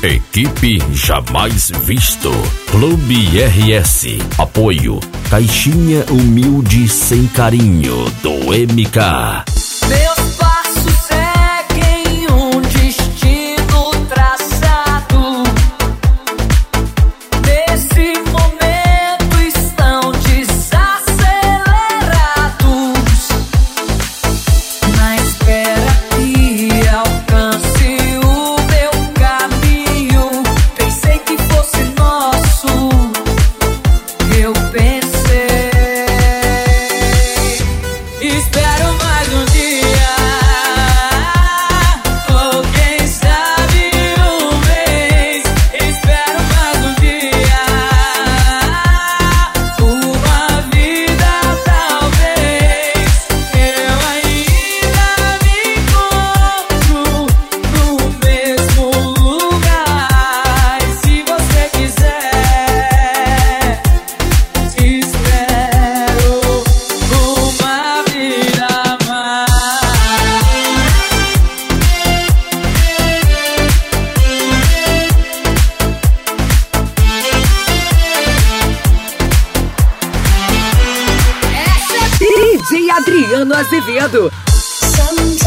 Equipe Jamais Visto. Clube RS. Apoio Caixinha Humilde Sem Carinho do MK. Meus passos seguem um destino traçado. Nesse momento estão desacelerados, na espera que alcance o meu caminho. Pensei que fosse nosso, eu pensei. Espero mais um dia, ou quem sabe um mês. Espero mais um dia, uma vida talvez. Eu ainda me encontro no mesmo lugar. E se você quiser, espero uma vida a mais. DJ Adriano Azevedo. Sometimes